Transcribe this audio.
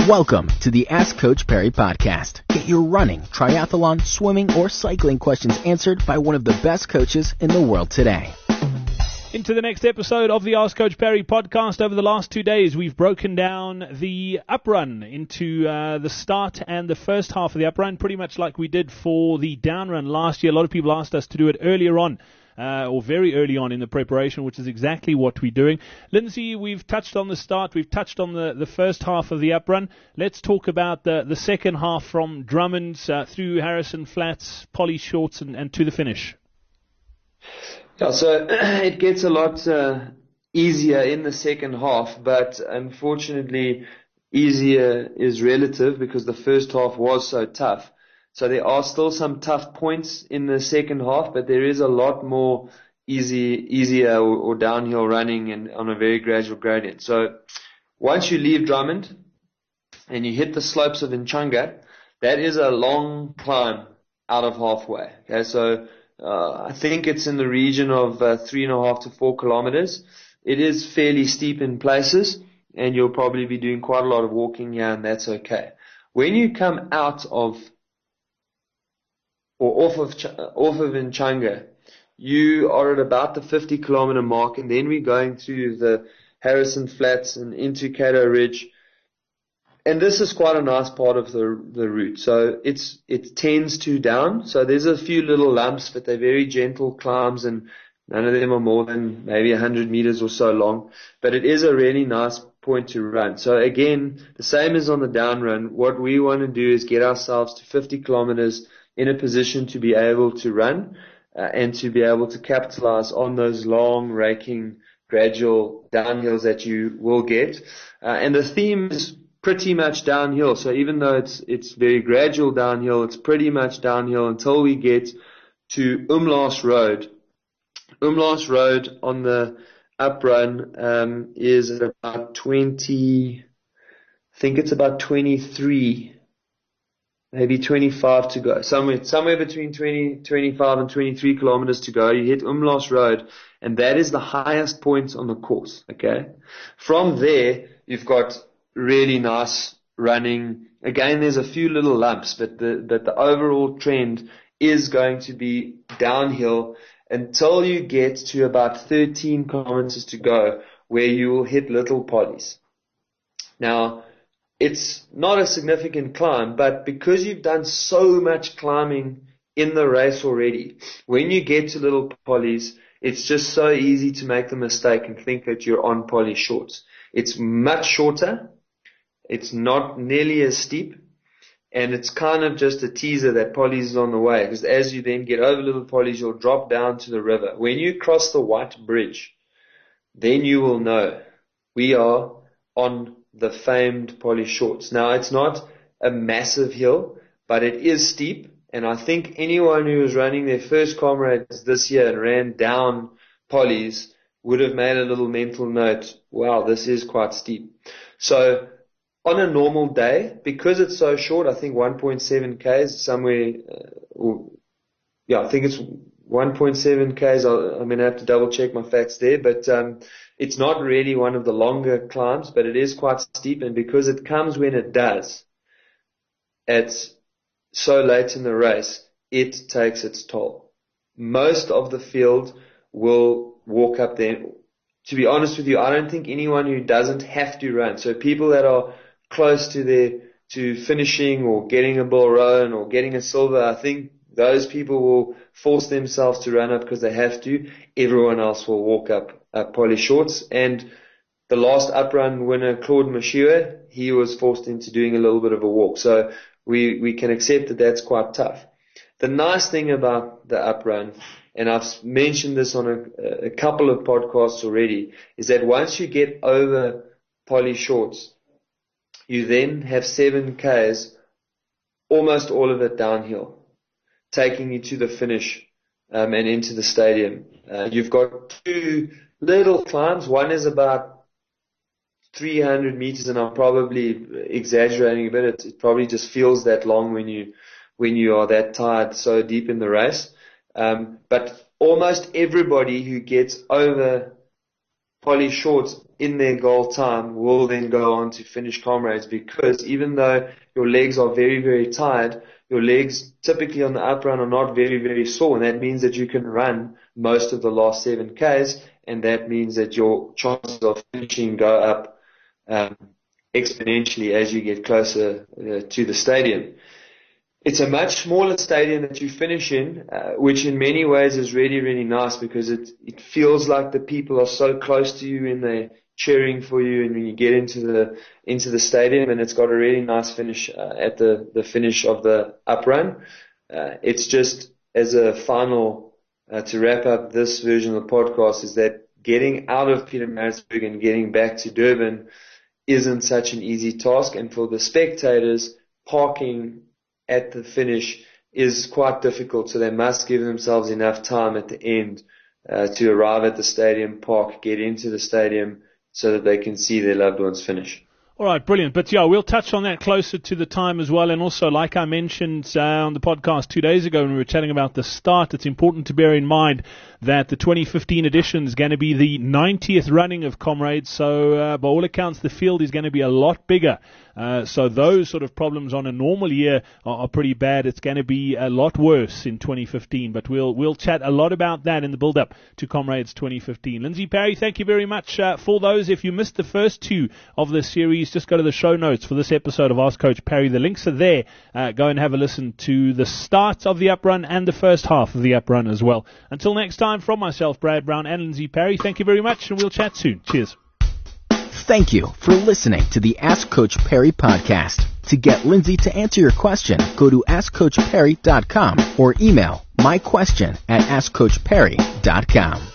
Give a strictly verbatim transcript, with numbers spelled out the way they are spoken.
Welcome to the Ask Coach Perry podcast. Get your running, triathlon, swimming, or cycling questions answered by one of the best coaches in the world today. Into the next episode of the Ask Coach Perry podcast. Over the last two days, we've broken down the uprun into uh, the start and the first half of the uprun, pretty much like we did for the downrun last year. A lot of people asked us to do it earlier on. Uh, or very early on in the preparation, which is exactly what we're doing. Lindsay, we've touched on the start, we've touched on the, the first half of the uprun. Let's talk about the, the second half from Drummond uh, through Harrison Flats, Polly Shorts, and, and to the finish. Yeah, so it gets a lot uh, easier in the second half, but unfortunately easier is relative because the first half was so tough. So there are still some tough points in the second half, but there is a lot more easy, easier or, or downhill running and on a very gradual gradient. So once you leave Drummond and you hit the slopes of Nchanga, that is a long climb out of halfway. Okay, so uh, I think it's in the region of uh, three and a half to four kilometers. It is fairly steep in places, and you'll probably be doing quite a lot of walking here, and that's okay. When you come out of or off of off of Nchanga, you are at about the fifty kilometer mark, and then we're going through the Harrison Flats and into Cato Ridge, and this is quite a nice part of the the route. So it's it tends to down, so there's a few little lumps, but they're very gentle climbs, and none of them are more than maybe one hundred meters or so long, but it is a really nice point to run. So again, the same as on the down run, what we want to do is get ourselves to fifty kilometers in a position to be able to run uh, and to be able to capitalize on those long, raking, gradual downhills that you will get. Uh, and the theme is pretty much downhill. So even though it's it's very gradual downhill, it's pretty much downhill until we get to Umlaas Road. Umlaas Road on the up run um, is at about twenty, I think it's about twenty-three. Maybe twenty-five to go, somewhere somewhere between twenty, twenty-five and twenty-three kilometers to go. You hit Umlaas Road, and that is the highest point on the course, okay? From there, you've got really nice running. Again, there's a few little lumps, but the, but the overall trend is going to be downhill until you get to about thirteen kilometers to go, where you will hit Little Pollies. Now, it's not a significant climb, but because you've done so much climbing in the race already, when you get to Little Pollies, it's just so easy to make the mistake and think that you're on Polly Shorts. It's much shorter, it's not nearly as steep, and it's kind of just a teaser that Polly's is on the way, because as you then get over Little Pollies, you'll drop down to the river. When you cross the White Bridge, then you will know we are on the famed Polly Shorts. Now, it's not a massive hill, but it is steep, and I think anyone who was running their first comrades this year and ran down Pollies would have made a little mental note, wow, this is quite steep. So on a normal day, because it's so short, I think one point seven Ks somewhere, uh, or, yeah, I think it's one point seven Ks. I'll, I'm going to have to double check my facts there, but um, it's not really one of the longer climbs, but it is quite steep, and because it comes when it does, it's so late in the race, it takes its toll. Most of the field will walk up there. To be honest with you, I don't think anyone who doesn't have to run, so people that are close to their, to finishing or getting a bull roan or getting a silver, I think those people will force themselves to run up because they have to. Everyone else will walk up uh, Polly Shorts. And the last uprun winner, Claude Mashiwa, he was forced into doing a little bit of a walk. So we, we can accept that that's quite tough. The nice thing about the uprun, and I've mentioned this on a, a couple of podcasts already, is that once you get over Polly Shorts, you then have seven Ks, almost all of it downhill, taking you to the finish um, and into the stadium. Uh, you've got two little climbs. One is about three hundred meters, and I'm probably exaggerating a bit. It, it probably just feels that long when you when you are that tired so deep in the race. Um, but almost everybody who gets over Polly Shorts in their goal time will then go on to finish comrades, because even though your legs are very, very tired, your legs typically on the up run are not very, very sore, and that means that you can run most of the last seven Ks, and that means that your chances of finishing go up um, exponentially as you get closer uh, to the stadium. It's a much smaller stadium that you finish in, uh, which in many ways is really, really nice, because it, it feels like the people are so close to you and they're cheering for you, and when you get into the into the stadium, and it's got a really nice finish uh, at the, the finish of the up run. Uh, it's just, as a final, uh, to wrap up this version of the podcast, is that getting out of Pietermaritzburg and getting back to Durban isn't such an easy task, and for the spectators, parking at the finish is quite difficult, so they must give themselves enough time at the end uh, to arrive at the stadium, park, get into the stadium, so that they can see their loved ones finish. All right, brilliant. But yeah, we'll touch on that closer to the time as well. And also, like I mentioned uh, on the podcast two days ago when we were chatting about the start, it's important to bear in mind that the twenty fifteen edition is going to be the ninetieth running of Comrades. So uh, by all accounts, the field is going to be a lot bigger. Uh, so those sort of problems on a normal year are, are pretty bad. It's going to be a lot worse in twenty fifteen. But we'll we'll chat a lot about that in the build-up to Comrades twenty fifteen. Lindsay Parry, thank you very much uh, for those. If you missed the first two of this series, just go to the show notes for this episode of Ask Coach Parry. The links are there. Uh, go and have a listen to the start of the up run and the first half of the up run as well. Until next time, from myself, Brad Brown, and Lindsay Parry, thank you very much, and we'll chat soon. Cheers. Thank you for listening to the Ask Coach Parry podcast. To get Lindsay to answer your question, go to ask coach parry dot com or email my question at ask coach parry dot com.